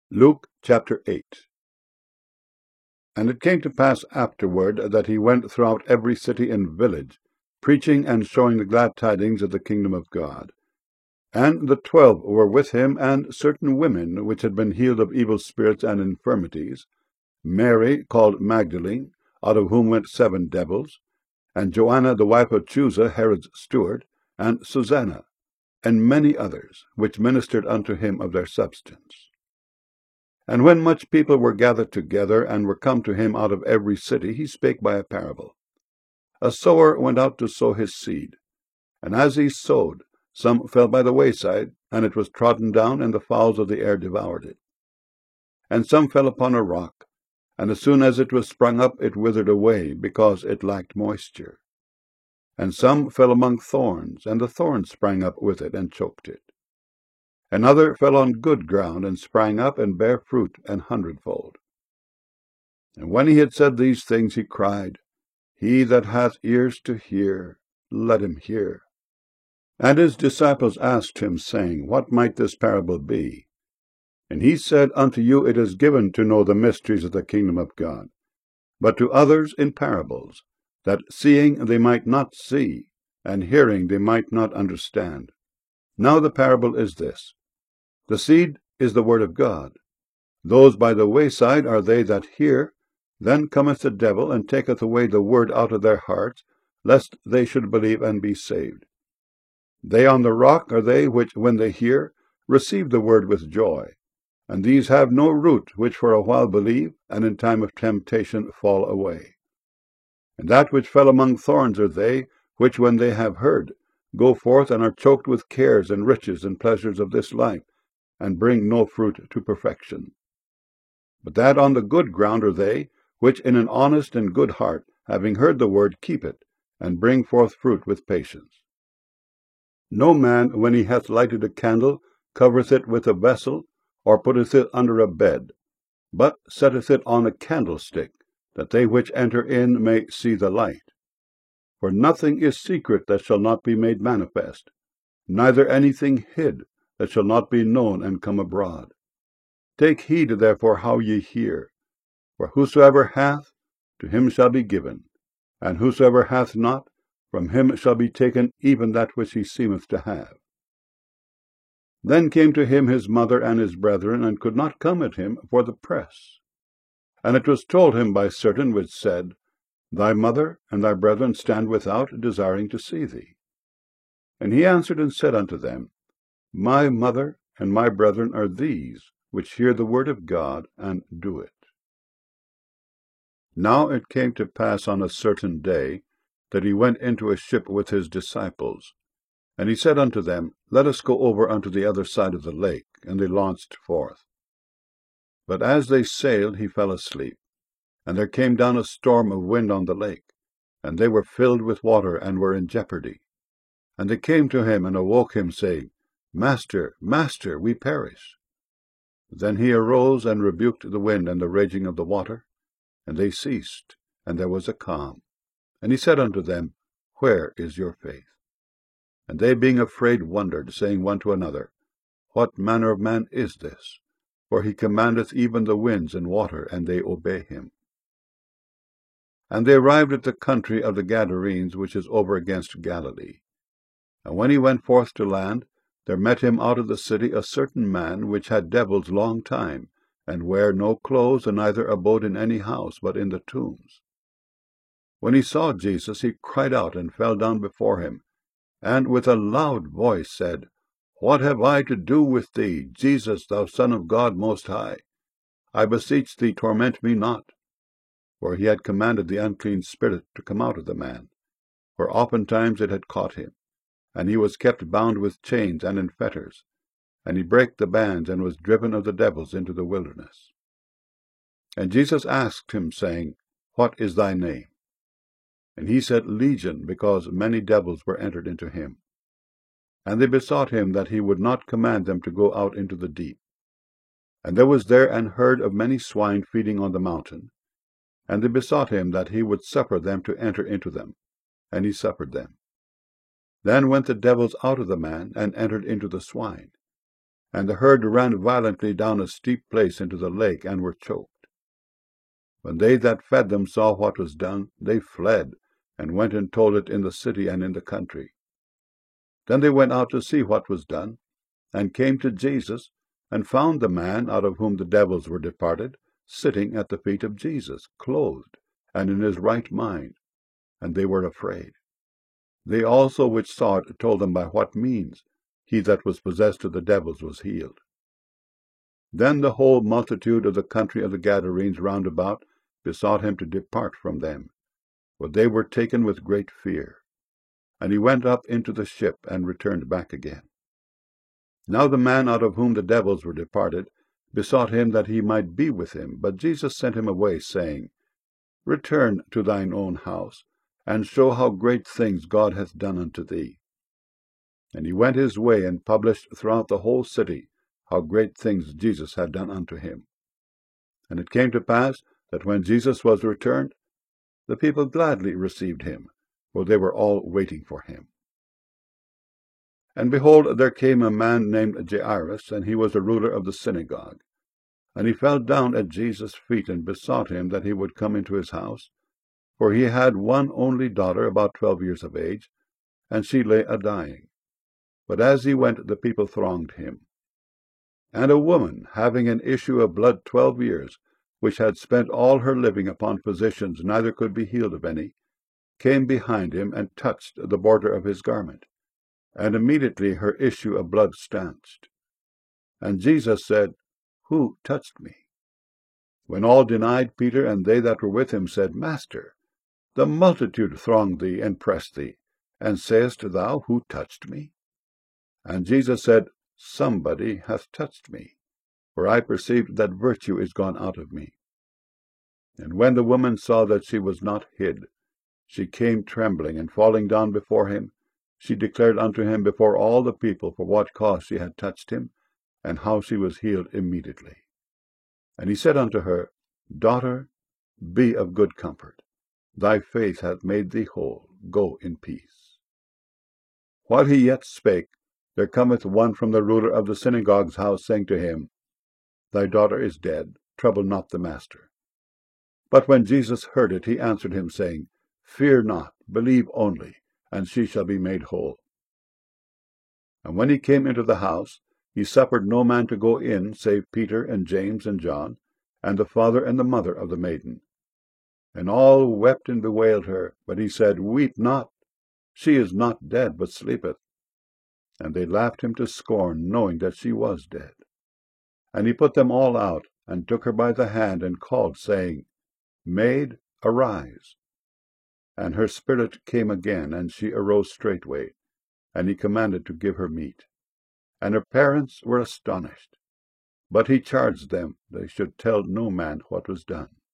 Luke chapter 8. And it came to pass afterward that he went throughout every city and village, preaching and showing the glad tidings of the kingdom of God. And the 12 were with him, and certain women which had been healed of evil spirits and infirmities, Mary called Magdalene, out of whom went 7 devils, and Joanna the wife of Chuza, Herod's steward, and Susanna, and many others, which ministered unto him of their substance. And when much people were gathered together, and were come to him out of every city, he spake by a parable. A sower went out to sow his seed. And as he sowed, some fell by the wayside, and it was trodden down, and the fowls of the air devoured it. And some fell upon a rock, and as soon as it was sprung up, it withered away, because it lacked moisture. And some fell among thorns, and the thorns sprang up with it, and choked it. Another fell on good ground, and sprang up, and bare fruit an 100-fold. And when he had said these things, he cried, He that hath ears to hear, let him hear. And his disciples asked him, saying, What might this parable be? And he said, Unto you it is given to know the mysteries of the kingdom of God, but to others in parables, that seeing they might not see, and hearing they might not understand. Now the parable is this. The seed is the word of God. Those by the wayside are they that hear. Then cometh the devil, and taketh away the word out of their hearts, lest they should believe and be saved. They on the rock are they which, when they hear, receive the word with joy. And these have no root, which for a while believe, and in time of temptation fall away. And that which fell among thorns are they, which, when they have heard, go forth and are choked with cares and riches and pleasures of this life, and bring no fruit to perfection. But that on the good ground are they, which in an honest and good heart, having heard the word, keep it, and bring forth fruit with patience. No man, when he hath lighted a candle, covereth it with a vessel, or putteth it under a bed, but setteth it on a candlestick, that they which enter in may see the light. For nothing is secret that shall not be made manifest, neither anything hid that shall not be known and come abroad. Take heed therefore how ye hear. For whosoever hath, to him shall be given, and whosoever hath not, from him shall be taken even that which he seemeth to have. Then came to him his mother and his brethren, and could not come at him for the press. And it was told him by certain which said, Thy mother and thy brethren stand without, desiring to see thee. And he answered and said unto them, My mother and my brethren are these, which hear the word of God, and do it. Now it came to pass on a certain day, that he went into a ship with his disciples. And he said unto them, Let us go over unto the other side of the lake. And they launched forth. But as they sailed, he fell asleep. And there came down a storm of wind on the lake, and they were filled with water, and were in jeopardy. And they came to him, and awoke him, saying, Master, Master, we perish. Then he arose, and rebuked the wind and the raging of the water, and they ceased, and there was a calm. And he said unto them, Where is your faith? And they, being afraid, wondered, saying one to another, What manner of man is this? For he commandeth even the winds and water, and they obey him. And they arrived at the country of the Gadarenes, which is over against Galilee. And when he went forth to land, there met him out of the city a certain man, which had devils long time, and wear no clothes, and neither abode in any house, but in the tombs. When he saw Jesus, he cried out, and fell down before him, and with a loud voice said, What have I to do with thee, Jesus, thou Son of God Most High? I beseech thee, torment me not. For he had commanded the unclean spirit to come out of the man, for oftentimes it had caught him, and he was kept bound with chains and in fetters, and he brake the bands, and was driven of the devils into the wilderness. And Jesus asked him, saying, What is thy name? And he said, Legion, because many devils were entered into him. And they besought him that he would not command them to go out into the deep. And there was there an herd of many swine feeding on the mountain. And they besought him that he would suffer them to enter into them. And he suffered them. Then went the devils out of the man, and entered into the swine. and the herd ran violently down a steep place into the lake, and were choked. When they that fed them saw what was done, they fled, and went and told it in the city and in the country. Then they went out to see what was done, and came to Jesus, and found the man out of whom the devils were departed, sitting at the feet of Jesus, clothed, and in his right mind, and they were afraid. They also which saw it told them by what means he that was possessed of the devils was healed. Then the whole multitude of the country of the Gadarenes round about besought him to depart from them, for they were taken with great fear. And he went up into the ship, and returned back again. Now the man out of whom the devils were departed besought him that he might be with him. But Jesus sent him away, saying, Return to thine own house, and show how great things God hath done unto thee. And he went his way, and published throughout the whole city how great things Jesus had done unto him. And it came to pass that when Jesus was returned, the people gladly received him, for they were all waiting for him. And behold, there came a man named Jairus, and he was a ruler of the synagogue. And he fell down at Jesus' feet, and besought him that he would come into his house. For he had one only daughter, about 12 years of age, and she lay a-dying. But as he went, the people thronged him. And a woman, having an issue of blood 12 years, which had spent all her living upon physicians, neither could be healed of any, came behind him, and touched the border of his garment. And immediately her issue of blood stanched. And Jesus said, Who touched me? When all denied, Peter and they that were with him said, Master, the multitude thronged thee and pressed thee, and sayest thou, Who touched me? And Jesus said, Somebody hath touched me, for I perceived that virtue is gone out of me. And when the woman saw that she was not hid, she came trembling, and falling down before him, she declared unto him before all the people for what cause she had touched him, and how she was healed immediately. And he said unto her, Daughter, be of good comfort. Thy faith hath made thee whole. Go in peace. While he yet spake, there cometh one from the ruler of the synagogue's house, saying to him, Thy daughter is dead. Trouble not the master. But when Jesus heard it, he answered him, saying, Fear not, believe only, and she shall be made whole. And when he came into the house, he suffered no man to go in, save Peter and James and John, and the father and the mother of the maiden. And all wept and bewailed her. But he said, Weep not, she is not dead, but sleepeth. And they laughed him to scorn, knowing that she was dead. And he put them all out, and took her by the hand, and called, saying, Maid, arise. And her spirit came again, and she arose straightway. And he commanded to give her meat. And her parents were astonished. But he charged them they should tell no man what was done.